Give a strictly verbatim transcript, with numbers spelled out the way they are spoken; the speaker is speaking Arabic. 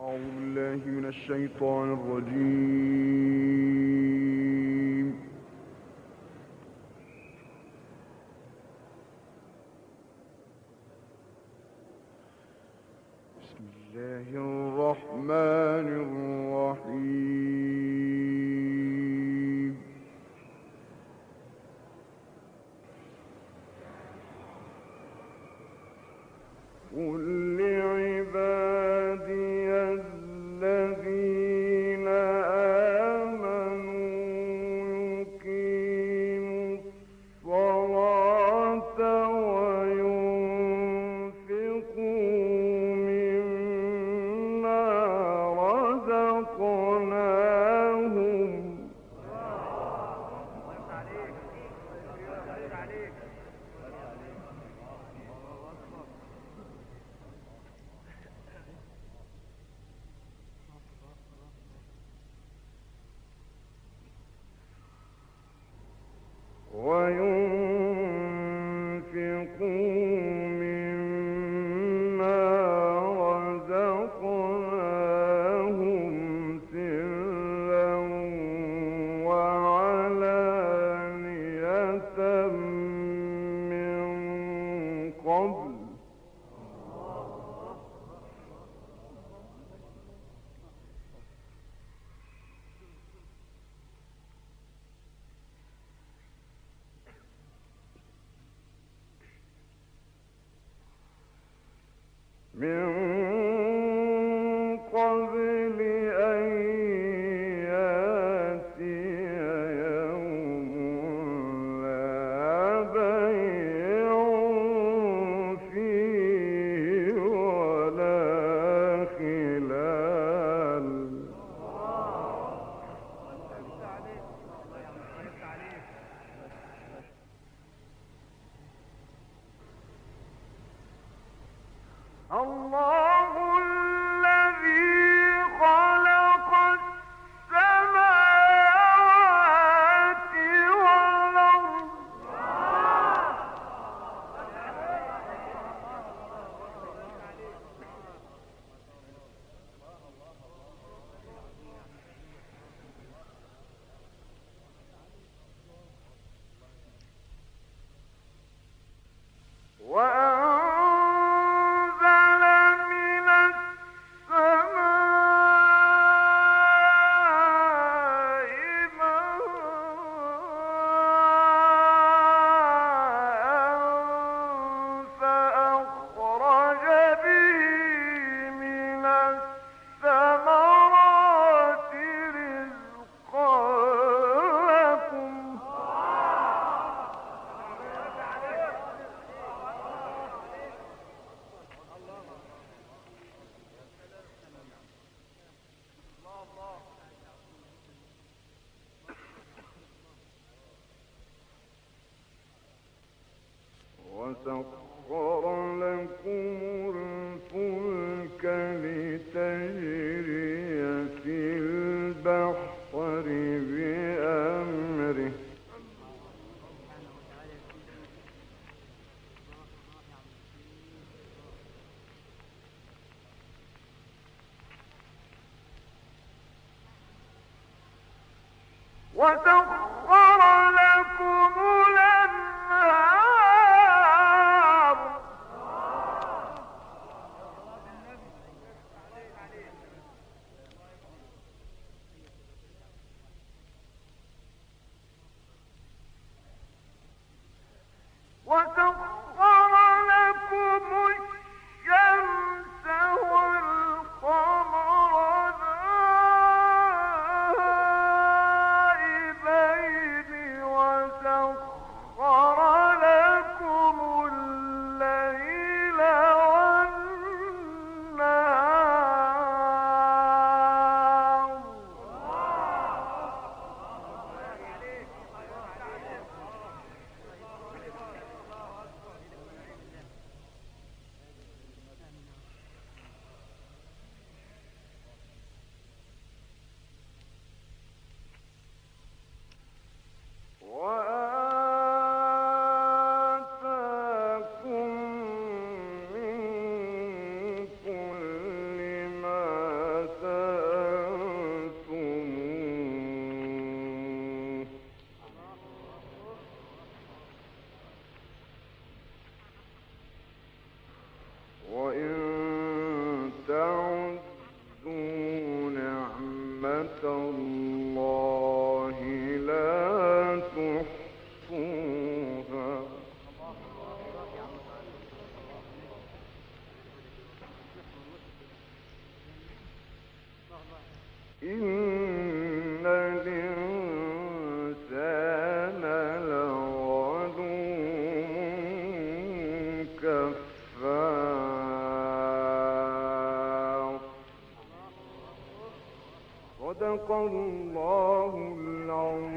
أعوذ بالله من الشيطان الرجيم. بسم الله الرحمن الرحيم. قل لعبادي الذين آمنوا يقيموا الصلاة وينفقوا مما رزقناهم وينفقوا مما رزقناهم سرا وعلانية من قبل من قبل أن يأتي يوم لا بيع فيه ولا خلال الله الذي خلق السماوات والأرض وأنزل من السماء ماء فأخرج به من الثمرات رزقا لكم وسخر لكم الفلك لتجري في البحر بأمره وسخر لكم الأنهار وسخر لكم الشمس والقمر دائبين وسخر لكم الليل والنهار وإن تعدوا نعمة الله لا تحصوها إن الإنسان لظلوم كفار صدق الله العظيم.